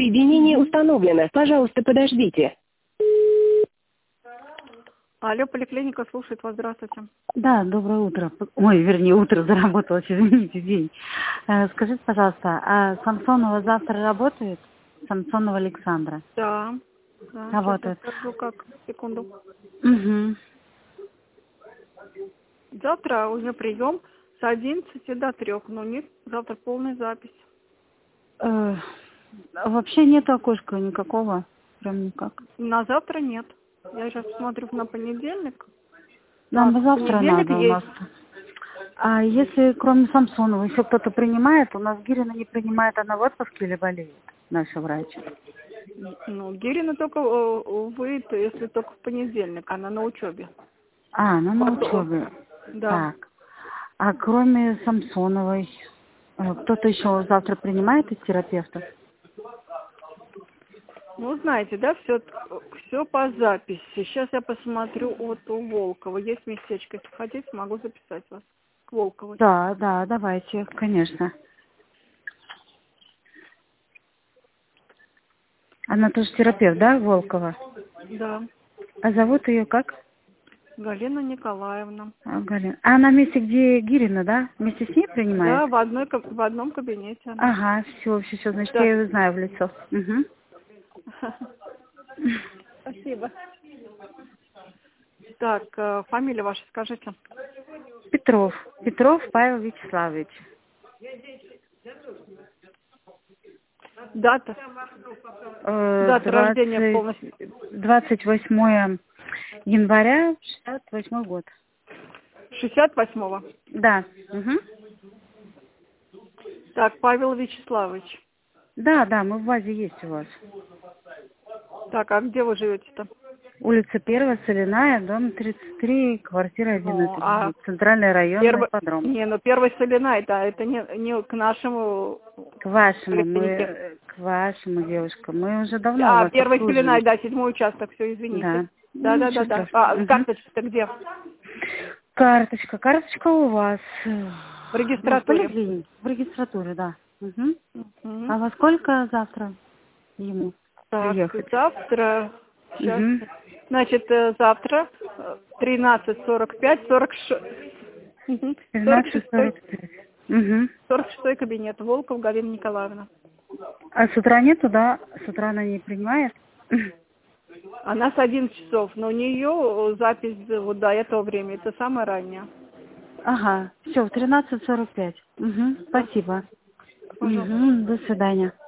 Соединение установлено. Пожалуйста, подождите. Алло, поликлиника слушает вас. Здравствуйте. Да, доброе утро. Ой, вернее, утро заработалось, извините, день. Скажите, пожалуйста, а Самсонова завтра работает? Самсонова Александра? Да. Работает. Сейчас я скажу, как. Секунду. Угу. Завтра у нее прием с 11 до 3, но у них завтра полная запись. Вообще нет окошка никакого? Прям никак. На завтра нет. Я сейчас посмотрю на понедельник. Нам Так, бы завтра понедельник надо у есть. нас. А если кроме Самсонова еще кто-то принимает? У нас Гирина не принимает, она в отпуске или болеет? Наша врач. Ну, Гирина только выйдет, если только в понедельник. Она на учебе. А, ну на учебе. Да. Так. А кроме Самсоновой, кто-то еще завтра принимает из терапевтов? Ну, знаете, да, все по записи. Сейчас я посмотрю вот у Волкова. Есть местечко. Если хотите, могу записать вас к Волковой. Да, давайте, конечно. Она тоже терапевт, да, Волкова? Да. А зовут ее как? Галина Николаевна. Галина. А она вместе, где Гирина, да? Вместе с ней принимает? Да, в одном кабинете она. Ага, все, значит, Да. я ее знаю в лицо. Угу. Спасибо. Так, фамилия ваша скажите. Петров Павел Вячеславович. Дата? Дата рождения полностью. 28 января 68 год. 68-го? Да. Угу. Так, Павел Вячеславович. Да, мы в базе есть у вас. Так, а где вы живете-то? Улица 1, Соляная, дом 33, квартира 11. Центральный район, ипподром. Не, ну 1 Соляная, это не к нашему... К вашему, девушка. Мы уже давно у вас 1 обслуживаем. Соляная, да, 7-й участок, все, извините. Да. Да. А карточка-то где? Карточка у вас. В регистратуре. В регистратуре, да. Угу. Угу. А во сколько завтра ему приехать? Завтра... Сейчас. Угу. Значит, завтра 13:45, 46. 13:45. Угу. 46 кабинет. Волков Галина Николаевна. А с утра нету, да? С утра она не принимает? Она с 11 часов, но у нее запись вот до этого времени. Это самое раннее. Ага, все, в 13:45. Угу. Спасибо. Угу. До свидания.